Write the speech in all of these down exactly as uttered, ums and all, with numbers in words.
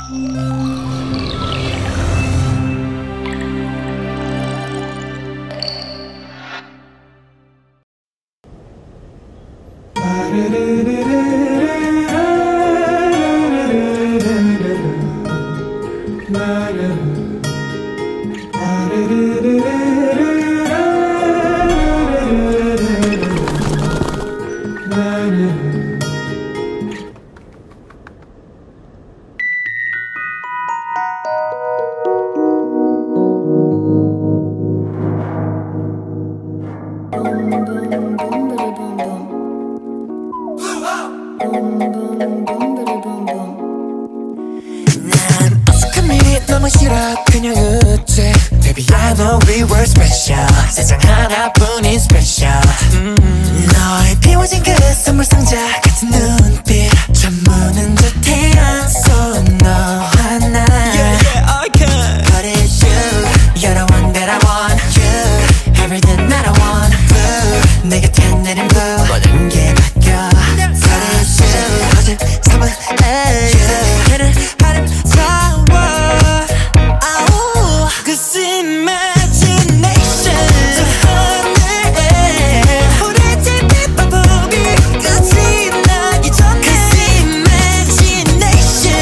난 어색함이 너무 싫어 그냥 웃지 Baby I know we were special 세상 하나뿐인 special 음. 너의 비워진 그 선물 상자 같은 눈빛 잠무는 듯해 손 너 하나 Yeah yeah I can But it's you You're the one that I want You Everything that I want Blue 내 곁에 내린 blue 모든 게 바뀌어 But it's you 거짓 삼은 you 걔는 아름다워 아우 Cause imagination 저 하늘에 우리 집 빗바보기 끝이 나기 전에 Cause imagination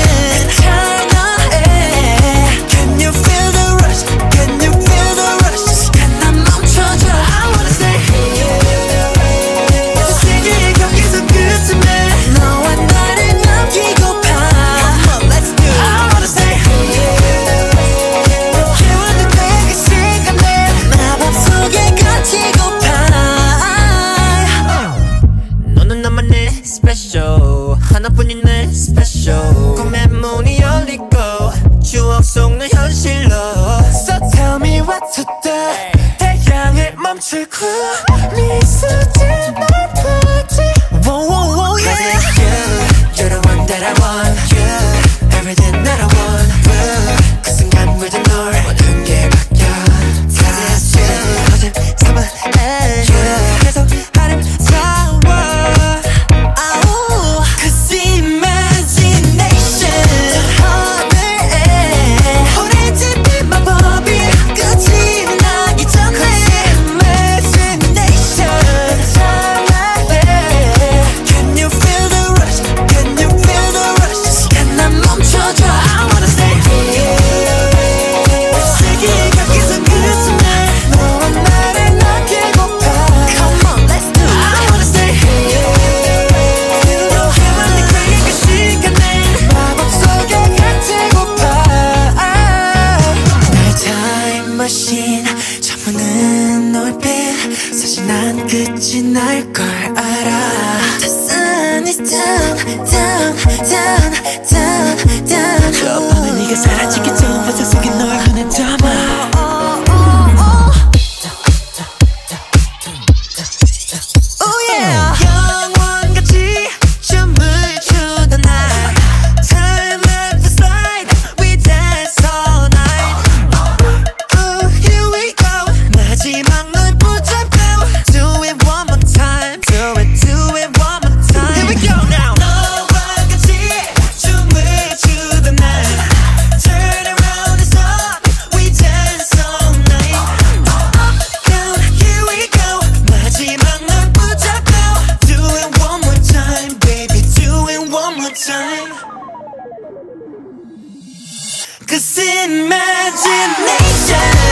eternal Can you feel the rush? Can you feel the rush? 시간 난 멈춰줘 I wanna stay here 세계의 경계선 끝쯤에 너와 나를 남기고파 Come on let's do it I wanna stay here 기운을 내게 시간에 마법 속에 갇히고파 너는 나만의 special 하나뿐인 내 special 꿈의 문이 열리고 추억 속 내 현실로 So tell me what to do 태양을 멈추고 미소짓 날 보지 Whoa whoa whoa yeah Cause it's you You're the one that I want You Everything that I want Blue 그 순간 물든 널 모든 게 바뀌어 Cause it's you 거짓 삼은 you 계속 아름다워 아우 Cause imagination 저 하늘에 우리 집 빗마법이 끝이 나기 전에 Cause imagination 잘날래 Can you feel the rush? Can you feel the rush? 시간 난 멈춰줘 I wanna stay here 세계의 경계선 끝쯤에 너와 나를 남기고파 Come on let's do it I wanna stay here 기운을 내게 그 시간에 마법 속에 갇히고파 내 타임머신 저무는 놀빛 사실 난 끝이 날 걸 알아 The sun is down down down down down 저 밤에 네가 사라지기 전 화상 속에 널 눈에 담아 Oh yeah 영원같이 춤을 추던 날 Time at the slide We dance all night Oh here we go 마지막 널 붙잡고 Do it one more time Do it do it one more time Here we go now 너와 같이 춤을 추던 날 Turn around and stop We dance all night Up down here we go 마지막 널 붙잡고 Do it one more time baby Do it one more time Cause imagination